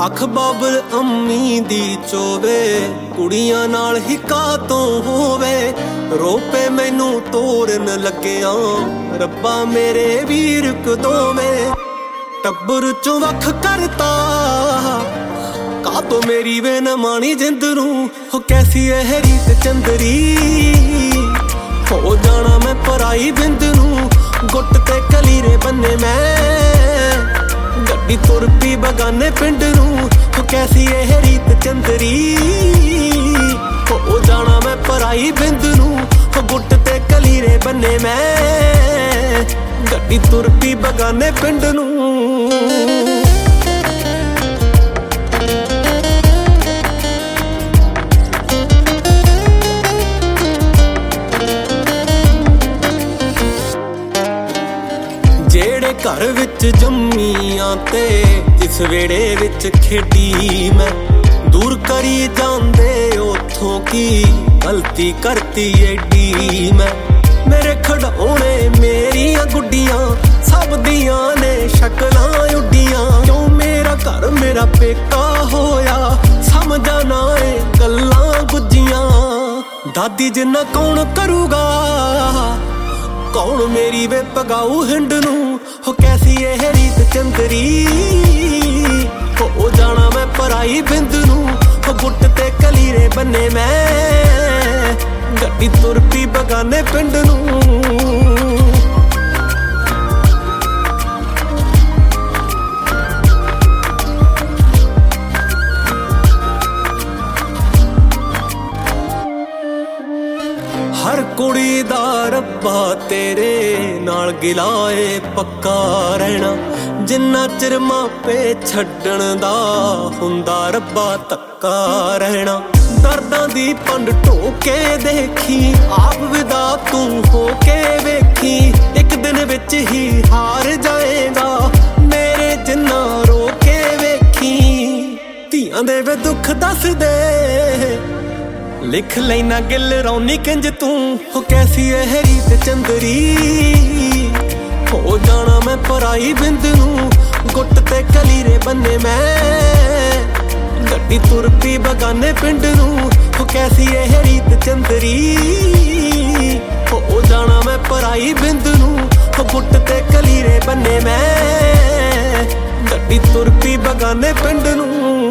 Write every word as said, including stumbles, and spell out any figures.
अख बाबल अम्मी दी चोवे कुड़ियां नाल ही कातों होवे रोपे मैनू तोरन लग्या रब्बा मेरे वीर कदोवे टब्बर चों वख करता कातों मेरी वे न मानी जिंद नू हो कैसी है रीत चंदरी हो जाना मैं पराई बिंद नू गुट ते कलीरे बन्ने मैं गड्डी तुर पी बगाने पिंड नू हो कैसी है रीत चंदरी हो जाना मैं पराई बिंद नू हो गुट ते कलीरे बन्ने मैं गड्डी तुर पी बगाने पिंड नू। जेड़े घर विच जम्मियां ते जिस वेड़े विच खेडी मैं दूर करी जांदे उथों की गलती करती एडी मैं मेरे खड़ौने मेरियां गुड्डियां सब दियां ने शक्लां उड्डियां क्यों मेरा घर मेरा पेका होया समझा ना ए गल्लां गुज्जियां दादी जिन्ना कौन करूगा कौन मेरी वे पगाऊ हिंड नू हो कैसी है रीत चंदरी हो जाना मैं पराई बिंद नू हो गुट ते कलीरे बन्ने मैं गड्डी तुर पी बगाने पिंड नू। हर कुड़ी दा रब्बा तेरे नाल गिलाए पक्का रहना जिन्ना चिर मापे छड्डण दा हुंदा रब्बा तक्का रहना दर्दां दी पंड ढोके देखी आप विदा तू होके वेखी एक दिन विच ही हार जाएगा मेरे जिन्ना रोके वेखी धीआं दे वे दुख दस दे लिख लेना गिल रौनी किंज तू हो कैसी है रीत चंदरी हो जाना मैं पराई बिंद नू गुट ते कलीरे बन्ने मैं गड्डी तुर पी बगाने पिंड नू हो कैसी है रीत चंदरी हो जाना मैं पराई बिंद नू हो गुट ते कलीरे बन्ने मैं गड्डी तुर पी बगाने पिंड नू।